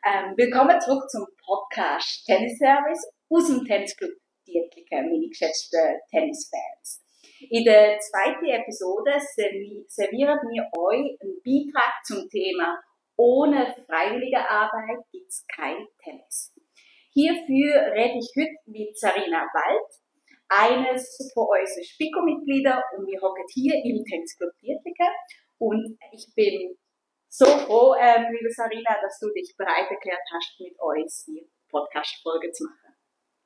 Willkommen zurück zum Podcast Tennis Service aus dem Tennisclub Dietliken, meine geschätzten Tennisfans. In der zweiten Episode servieren wir euch einen Beitrag zum Thema «Ohne freiwillige Arbeit gibt es kein Tennis». Hierfür rede ich heute mit Sarina Wald, eines von unseren Spiko-Mitgliedern, und wir hocken hier im Tennisclub Dietliken. Und ich bin so froh, liebe Sarina, dass du dich bereit erklärt hast, mit uns die Podcast-Folge zu machen.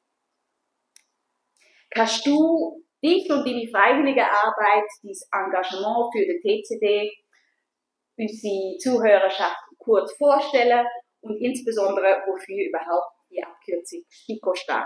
Kannst du dich und deine freiwillige Arbeit, dein Engagement für den TCD, unsere Zuhörerschaft kurz vorstellen und insbesondere, wofür überhaupt die Abkürzung SPIKO steht?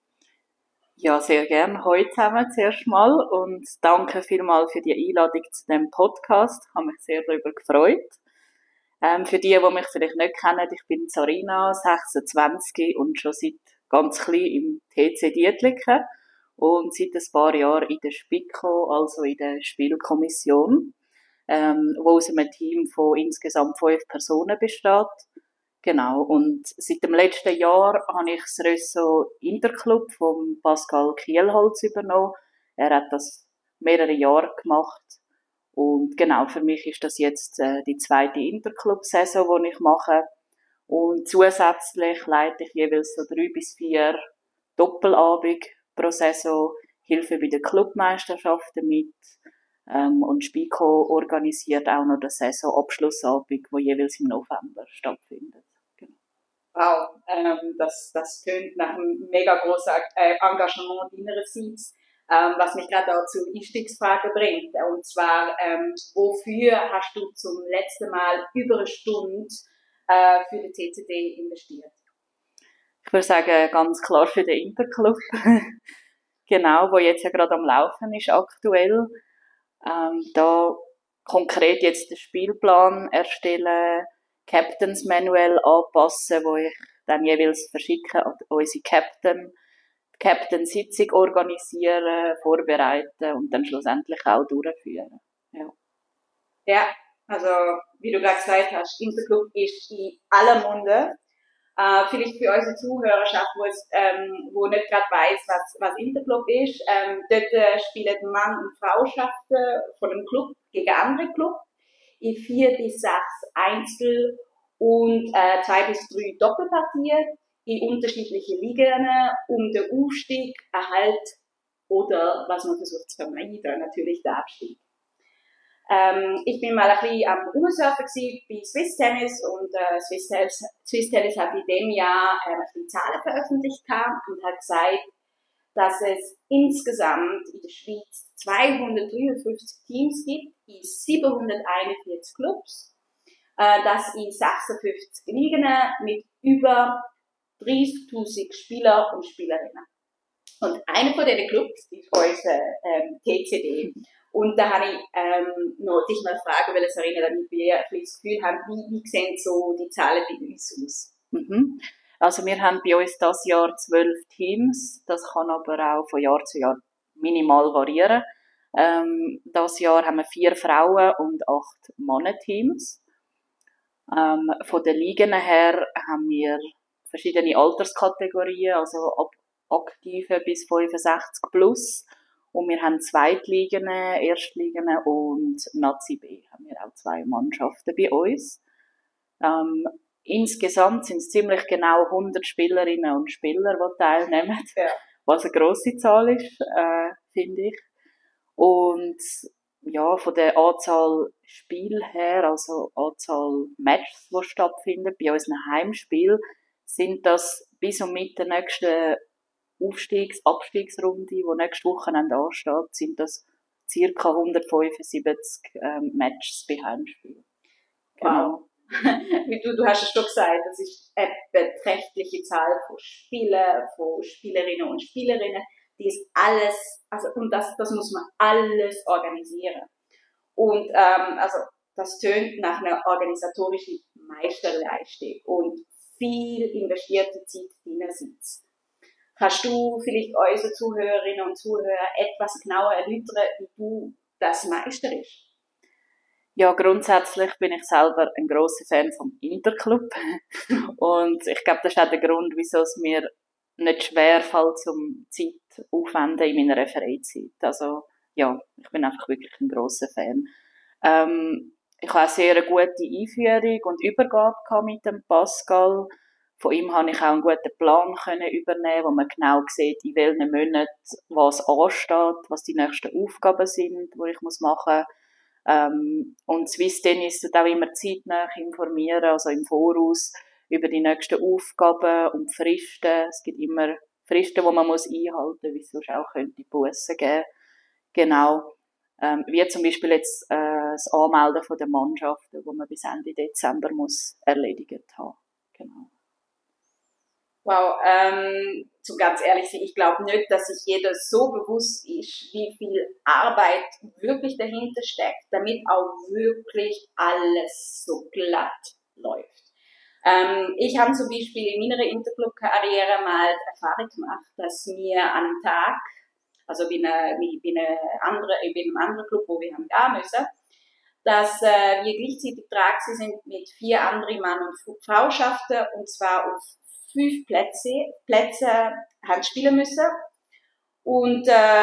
Ja, sehr gern. Heute zusammen zuerst mal und danke vielmals für die Einladung zu dem Podcast. Ich habe mich sehr darüber gefreut. Für die mich vielleicht nicht kennen, ich bin Sarina, 26 und schon seit ganz klein im TC Dietliken und seit ein paar Jahren in der SPIKO, also in der Spielkommission, wo aus einem Team von insgesamt 5 Personen besteht. Genau, und seit dem letzten Jahr habe ich das Ressort Interclub von Pascal Kielholz übernommen. Er hat das mehrere Jahre gemacht. Und genau, für mich ist das jetzt die zweite Interclub-Saison, die ich mache. Und zusätzlich leite ich jeweils so 3 bis 4 Doppelabende pro Saison, Hilfe bei den Clubmeisterschaften mit. Und SPIKO organisiert auch noch den Saisonabschlussabend, der jeweils im November stattfindet. Genau. Wow, das tönt nach einem mega grossen Engagement deinerseits. Was mich gerade auch zur Einstiegsfrage bringt. Und zwar, wofür hast du zum letzten Mal über eine Stunde für den TCD investiert? Ich würde sagen, ganz klar für den Interclub. Genau, wo jetzt ja gerade am Laufen ist aktuell. Da konkret jetzt den Spielplan erstellen, Captains Manual anpassen, wo ich dann jeweils verschicke an unsere Captain-Sitzung organisieren, vorbereiten und dann schlussendlich auch durchführen. Ja, also wie du gerade gesagt hast, Interclub ist in aller Munde. Vielleicht für unsere Zuhörerschaft, wo nicht gerade weiss, was Interclub ist. Dort spielen Mann- und Frauschaften von einem Club gegen andere Club in 4 bis 6 Einzel- und 2 bis 3 Doppelpartien in unterschiedliche Ligen, um den Aufstieg, Erhalt oder, was man versucht zu vermeiden, natürlich der Abstieg. Ich bin mal ein bisschen am Rumsurfen bei Swiss Tennis und Swiss Tennis hat in dem Jahr die Zahlen veröffentlicht und hat gesagt, dass es insgesamt in der Schweiz 253 Teams gibt, in 741 Clubs, das in 56 Ligen mit über 30.000 Spieler und Spielerinnen. Und einer von diesen Clubs ist unser TCD. Und da habe ich noch dich mal fragen, weil Sarina, damit wir ein das Gefühl haben, wie sehen so die Zahlen bei uns aus? Also wir haben bei uns dieses Jahr 12 Teams, das kann aber auch von Jahr zu Jahr minimal variieren. Dieses Jahr haben wir 4 Frauen- und 8 Männer-Teams. Von den Ligen her haben wir verschiedene Alterskategorien, also ab Aktive bis 65 plus. Und wir haben Zweitligen, Erstligen und Nazi B haben wir auch 2 Mannschaften bei uns. Insgesamt sind es ziemlich genau 100 Spielerinnen und Spieler, die teilnehmen, was eine grosse Zahl ist, finde ich. Und ja, von der Anzahl Spiel her, also Anzahl Matches, die stattfinden, bei unseren Heimspielen, sind das bis und mit der nächsten Abstiegsrunde, die nächste Wochenende ansteht, sind das ca. 175 Matches bei Heimspielen. Genau. Wow. Du hast es schon gesagt, das ist eine beträchtliche Zahl von Spielen, von Spielerinnen und Spielerinnen, die ist alles, und das muss man alles organisieren. Und, das tönt nach einer organisatorischen Meisterleistung und viel investierte Zeit deinerseits. Kannst du vielleicht unsere Zuhörerinnen und Zuhörer etwas genauer erläutern, wie du das meisterst? Ja, grundsätzlich bin ich selber ein grosser Fan vom Interclub. Und ich glaube, das ist auch der Grund, wieso es mir nicht schwer fällt, zum Zeit aufwenden in meiner Freizeit. Also, ja, ich bin einfach wirklich ein grosser Fan. Ich habe eine sehr gute Einführung und Übergabe gehabt mit dem Pascal. Von ihm habe ich auch einen guten Plan können übernehmen, wo man genau sieht, in welchen Monaten was ansteht, was die nächsten Aufgaben sind, die ich machen muss. Und Swiss Tennis tut auch immer zeitnah informieren, also im Voraus, über die nächsten Aufgaben und Fristen. Es gibt immer Fristen, die man einhalten muss, weil es sonst auch Bussen geben. Genau. Wie zum Beispiel jetzt das Anmelden von den Mannschaften, wo man bis Ende Dezember muss erledigt haben. Genau. Wow, zum ganz ehrlich sein, ich glaube nicht, dass sich jeder so bewusst ist, wie viel Arbeit wirklich dahinter steckt, damit auch wirklich alles so glatt läuft. Ich habe zum Beispiel in meiner Interclub-Karriere mal die Erfahrung gemacht, dass wir an einem Tag, also bei einem anderen Club, wo wir haben gehen müssen, dass wir gleichzeitig dran sind mit 4 anderen Mann- und Frauschaften, und zwar auf 5 Plätze haben spielen müssen. Und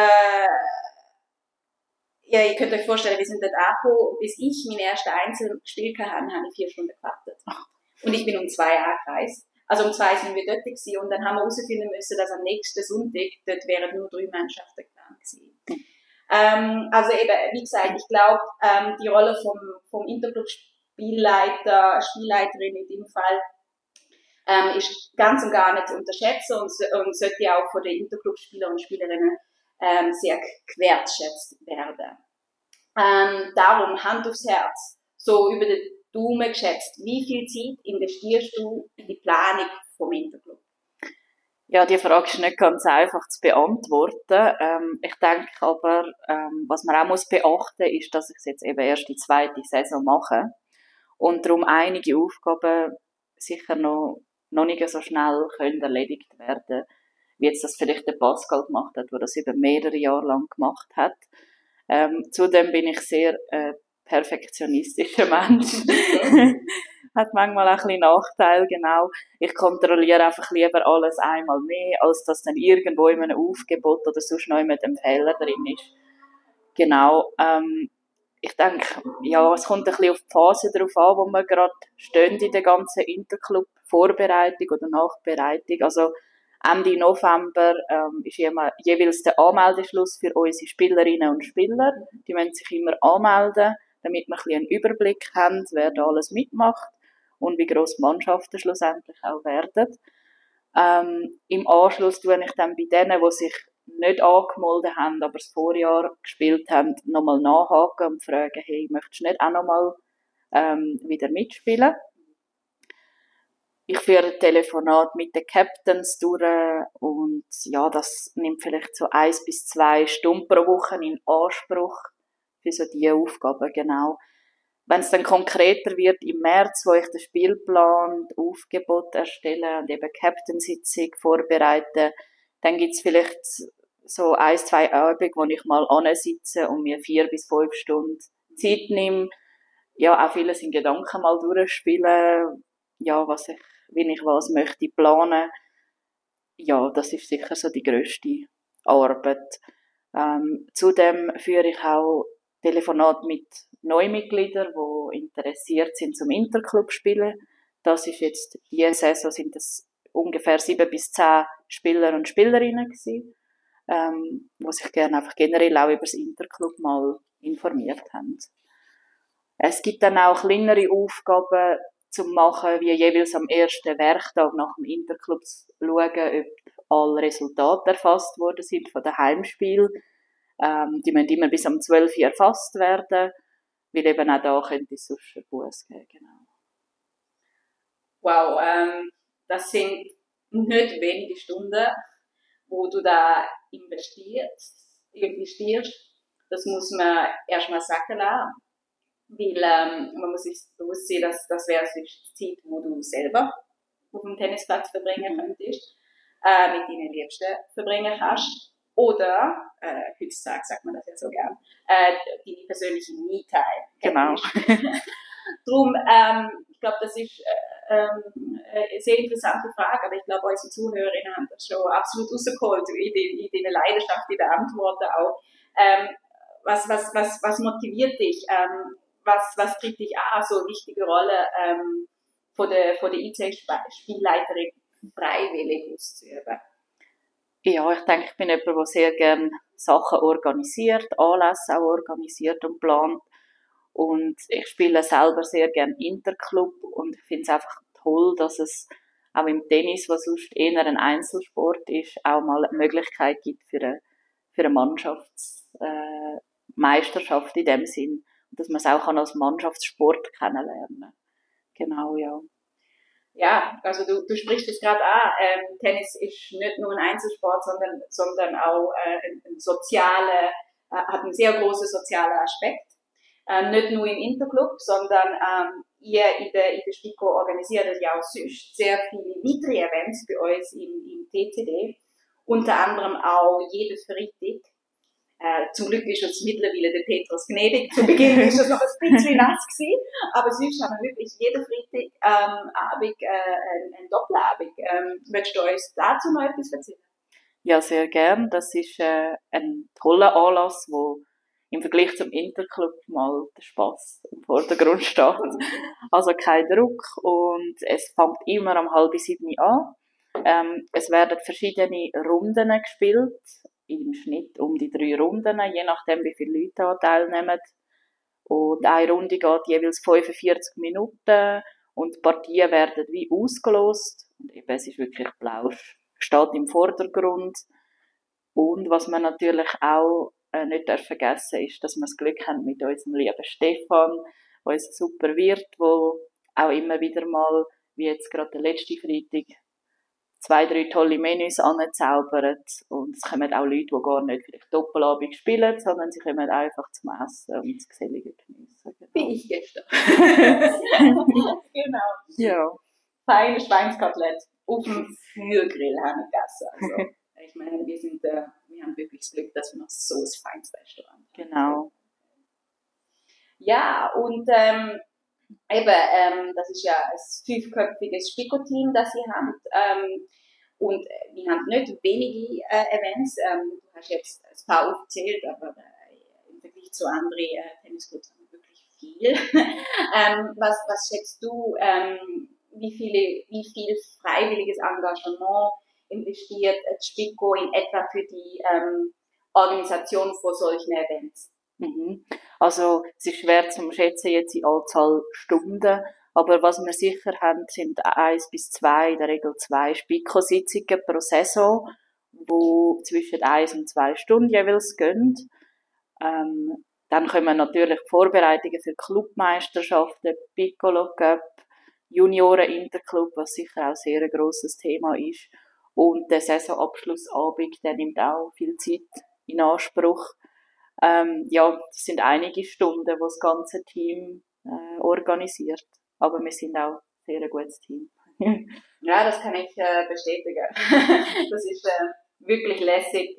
ja, ihr könnt euch vorstellen, wir sind dort angekommen, und bis ich mein erstes Einzel gespielt habe, habe ich 4 Stunden gewartet. Und ich bin um 2 angereist. Also um 2 sind wir dort gewesen, und dann haben wir herausfinden müssen, dass am nächsten Sonntag dort wären nur 3 Mannschaften geplant gewesen. Also eben, wie gesagt, ich glaube, die Rolle vom Interclub-Spielleiter, Spielleiterin in dem Fall, ist ganz und gar nicht zu unterschätzen und sollte ja auch von den Interclub-Spieler und Spielerinnen sehr gewertschätzt werden. Darum, Hand aufs Herz, so über den Daumen geschätzt, wie viel Zeit investierst du in die Planung vom Interclub? Ja, die Frage ist nicht ganz einfach zu beantworten. Ich denke aber, was man auch muss beachten, ist, dass ich jetzt eben erst die 2. Saison mache und darum einige Aufgaben sicher noch nicht so schnell können erledigt werden, wie jetzt das vielleicht der Pascal gemacht hat, der das über mehrere Jahre lang gemacht hat. Zudem bin ich sehr perfektionistischer Mensch. Hat manchmal auch ein bisschen Nachteil, genau. Ich kontrolliere einfach lieber alles einmal mehr, als dass dann irgendwo in einem Aufgebot oder sonst noch jemand ein Fehler drin ist. Genau. Ich denke, ja, es kommt ein bisschen auf die Phase drauf an, wo man gerade steht in der ganzen Interclub-Vorbereitung oder Nachbereitung. Also Ende November ist jeweils der Anmeldeschluss für unsere Spielerinnen und Spieler. Die müssen sich immer anmelden, damit wir ein bisschen einen Überblick haben, wer da alles mitmacht und wie gross Mannschaften schlussendlich auch werden. Im Anschluss tue ich dann bei denen, die sich nicht angemeldet haben, aber das Vorjahr gespielt haben, nochmal nachhaken und fragen, hey, möchtest du nicht auch nochmal wieder mitspielen? Ich führe ein Telefonat mit den Captains durch und ja, das nimmt vielleicht so 1 bis 2 Stunden pro Woche in Anspruch für so diese Aufgaben, genau. Wenn es dann konkreter wird im März, wo ich den Spielplan, das Aufgebot erstelle und eben Captain-Sitzung vorbereite, dann gibt's vielleicht so 1, 2 Abende, wo ich mal ansitze und mir 4 bis 5 Stunden Zeit nehme. Ja, auch vieles in Gedanken mal durchspielen, ja, wie ich was möchte planen. Ja, das ist sicher so die grösste Arbeit. Zudem führe ich auch Telefonat mit Neumitgliedern, die interessiert sind zum Interclub spielen. Das ist jetzt, diese Saison sind es ungefähr 7 bis 10 Spieler und Spielerinnen gewesen, die sich gerne einfach generell auch über das Interclub mal informiert haben. Es gibt dann auch kleinere Aufgaben zum machen, wie jeweils am ersten Werktag nach dem Interclub zu schauen, ob alle Resultate erfasst worden sind von den Heimspielen. Die müssen immer bis am 12 Uhr erfasst werden, weil eben auch da könnte es sonst einen Buss geben. Genau. Wow, das sind nicht wenige Stunden, wo du da investierst. Das muss man erstmal sacken lassen, weil man muss sich bewusst sein, dass das wäre die Zeit, wo du selber auf dem Tennisplatz verbringen könntest, mit deinen Liebsten verbringen kannst. oder, heutzutage sagt man das ja so gern, die persönliche Me-Time. Genau. Drum, ich glaube, das ist eine sehr interessante Frage, aber ich glaube, unsere Zuhörerinnen haben das schon absolut rausgeholt in den Leidenschaft, in der Antworten auch. Was motiviert dich? Was tritt dich an, so eine wichtige Rolle von der IC-Spielleiterin freiwillig auszuüben? Ja, ich denke, ich bin jemand, der sehr gerne Sachen organisiert, Anlässe auch organisiert und plant. Und ich spiele selber sehr gerne Interclub und ich finde es einfach toll, dass es auch im Tennis, was sonst eher ein Einzelsport ist, auch mal eine Möglichkeit gibt für eine Mannschaftsmeisterschaft in dem Sinn. Und dass man es auch als Mannschaftssport kennenlernen kann. Genau, ja. Ja, also du sprichst es gerade an. Tennis ist nicht nur ein Einzelsport, sondern auch ein sozialer, hat einen sehr großen sozialen Aspekt. Nicht nur im Interclub, sondern ihr in der SPICO organisiert ja auch sonst sehr viele weitere Events bei uns im TCD. Unter anderem auch jeden Freitag. Zum Glück ist uns mittlerweile der Petrus gnädig. Zu Beginn ist es noch ein bisschen nass gewesen, aber sonst haben wir wirklich jeden Freitag Abend einen Doppelabend. Möchtest du uns dazu noch etwas erzählen? Ja, sehr gern. Das ist ein toller Anlass, wo im Vergleich zum Interclub mal der Spass im Vordergrund steht. Also kein Druck und es fängt immer um 6:30 an. Es werden verschiedene Runden gespielt, im Schnitt um die 3 Runden, je nachdem wie viele Leute da teilnehmen. Und eine Runde geht jeweils 45 Minuten und die Partien werden wie ausgelost. Und eben, es ist wirklich Plausch, steht im Vordergrund. Und was man natürlich auch nicht vergessen ist, dass wir das Glück haben mit unserem lieben Stefan, unser super Wirt, der auch immer wieder mal, wie jetzt gerade der letzte Freitag, 2, 3 tolle Menüs anzaubert. Und es kommen auch Leute, die gar nicht vielleicht Doppelabend spielen, sondern sie kommen einfach zum Essen und das Gesellige geniessen. Genau. Wie ich gestern. Genau. Ja. Feines Schweinskotelett auf dem Feuergrill haben wir gegessen. Also, ich meine, wir haben wirklich das Glück, dass wir noch so ein feines Restaurant haben. Genau. Ja, und das ist ja ein 5-köpfiges SPICO-Team, das ihr habt. Und wir haben nicht wenige Events. Du hast jetzt ein paar aufgezählt, aber im Vergleich zu anderen Tennisclubs haben wir wirklich viel. Was schätzt du, wie viel freiwilliges Engagement investiert SPICO in etwa für die Organisation von solchen Events? Also es ist schwer zu schätzen jetzt in Anzahl Stunden, aber was wir sicher haben, sind 1 bis 2, in der Regel 2 SPICO-Sitzungen pro Saison, die zwischen 1 und 2 Stunden jeweils gehen. Dann kommen natürlich Vorbereitungen für Clubmeisterschaften, Piccolo Cup, Junioren-Interclub, was sicher auch sehr ein grosses Thema ist. Und der Saisonabschlussabend, der nimmt auch viel Zeit in Anspruch. Ja, das sind einige Stunden, die das ganze Team organisiert. Aber wir sind auch sehr ein gutes Team. Ja, das kann ich bestätigen. Das ist wirklich lässig.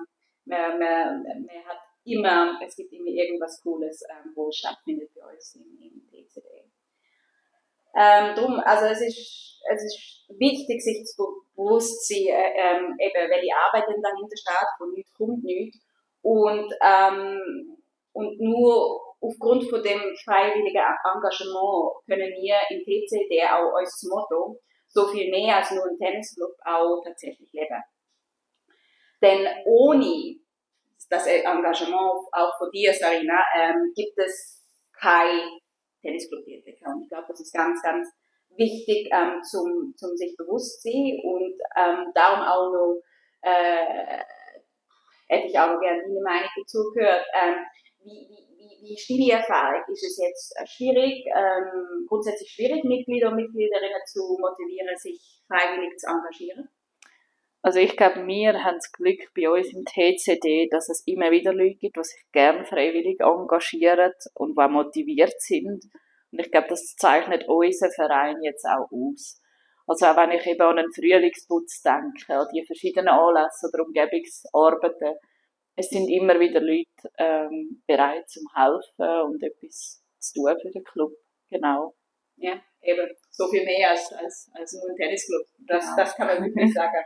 Es gibt immer irgendwas Cooles, wo stattfindet bei uns im TCD. Drum, also es ist wichtig, sich zu bewusst zu sein, eben, welche Arbeit denn dahinter steht, von nichts kommt nichts. Und nur aufgrund von dem freiwilligen Engagement können wir im TCD auch unser Motto, so viel mehr als nur ein Tennisclub, auch tatsächlich leben. Denn ohne das Engagement auch von dir, Sarina, gibt es kein Tennisclub-Tätig. Und ich glaube, das ist ganz, ganz wichtig zum sich bewusst sein und darum auch noch hätte ich auch noch gerne deine Meinung dazu gehört. Wie ist deine Erfahrung? Ist es jetzt schwierig, grundsätzlich schwierig, Mitglieder und Mitgliederinnen zu motivieren, sich freiwillig zu engagieren? Also ich glaube, wir haben das Glück bei uns im TCD, dass es immer wieder Leute gibt, die sich gerne freiwillig engagieren und die motiviert sind. Und ich glaube, das zeichnet unseren Verein jetzt auch aus. Also auch wenn ich eben an einen Frühlingsputz denke, an die verschiedenen Anlässe oder Umgebungsarbeiten, es sind immer wieder Leute bereit zum Helfen und etwas zu tun für den Club. Genau. Ja, eben. So viel mehr als nur ein Tennisclub. Das kann man wirklich sagen.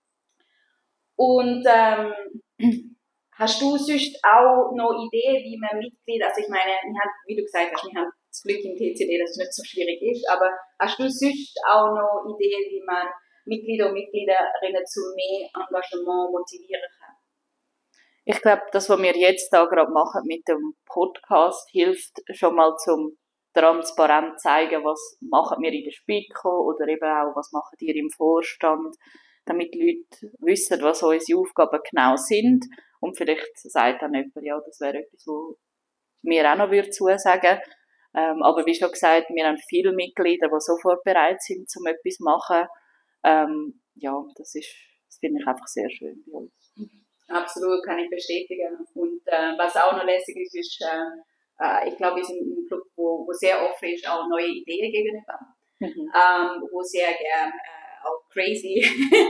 Und hast du sonst auch noch Ideen, wie man Mitglieder, also ich meine, wie du gesagt hast, wir haben das Glück im TCD, dass es nicht so schwierig ist, aber hast du sonst auch noch Ideen, wie man Mitglieder und Mitgliederinnen zu mehr Engagement motivieren kann? Ich glaube, das, was wir jetzt da gerade machen mit dem Podcast, hilft schon mal zum transparent zeigen, was machen wir in der SPIKO oder eben auch, was machen ihr im Vorstand, damit die Leute wissen, was unsere Aufgaben genau sind. Und vielleicht sagt dann jemand, ja, das wäre etwas, was mir auch noch zusagen würde. Aber wie schon gesagt, wir haben viele Mitglieder, die sofort bereit sind, um etwas zu machen. Ja, das finde ich einfach sehr schön bei uns. Absolut, kann ich bestätigen. Und was auch noch lässig ist, ich glaube, wir sind ein Club, wo sehr offen ist, auch neue Ideen gegenüber. Wo sehr gern auch crazy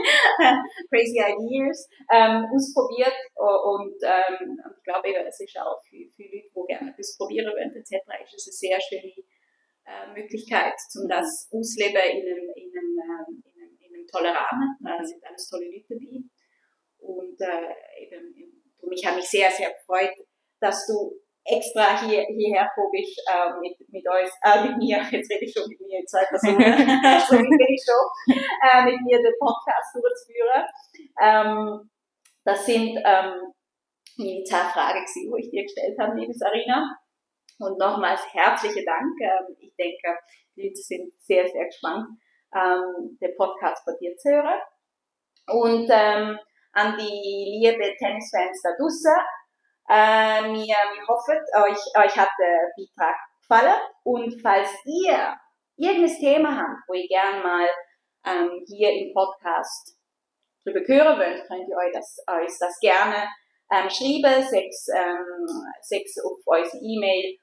Ideas ausprobiert. Und ich glaube, es ist auch für Leute, die gerne etwas probieren wollen, etc., ist es eine sehr schöne Möglichkeit, um das auszuleben in einem tollen Rahmen. Es sind alles tolle Leute dabei. Und ich habe mich sehr, sehr gefreut, dass du extra hierher gekommen bist mit uns, mit mir, jetzt rede ich schon mit mir, 2 Personen, so bin ich schon, mit mir den Podcast durchzuführen. Das sind meine 10 Fragen, die ich dir gestellt habe, liebe Sarina. Und nochmals herzlichen Dank. Ich denke, die Leute sind sehr, sehr gespannt, den Podcast von dir zu hören. Und an die lieben Tennisfans da draussen. Wir hoffen, euch hat der Beitrag gefallen. Und falls ihr irgendein Thema habt, wo ihr gerne mal hier im Podcast drüber hören wollt, könnt ihr euch das gerne schreiben, sechs auf unsere E-Mail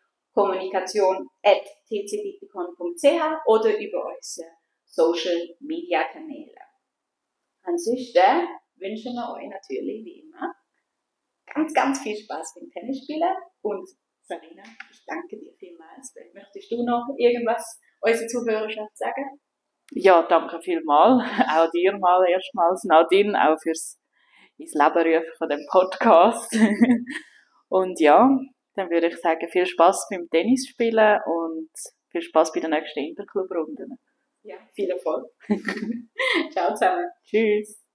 kommunikation@tcbitcoin.ch oder über unsere Social Media Kanäle. Ansonsten wünschen wir euch natürlich wie immer ganz, ganz viel Spaß beim Tennisspielen. Und Sarina, ich danke dir vielmals. Möchtest du noch irgendwas unserer Zuhörerschaft sagen? Ja, danke vielmals. Auch dir mal erstmals, Nadine, auch fürs ins Leben rufen von dem Podcast. Und ja, dann würde ich sagen, viel Spaß beim Tennisspielen und viel Spaß bei den nächsten Interclub-Runden. Ja, viel Erfolg. Ciao zusammen. Tschüss.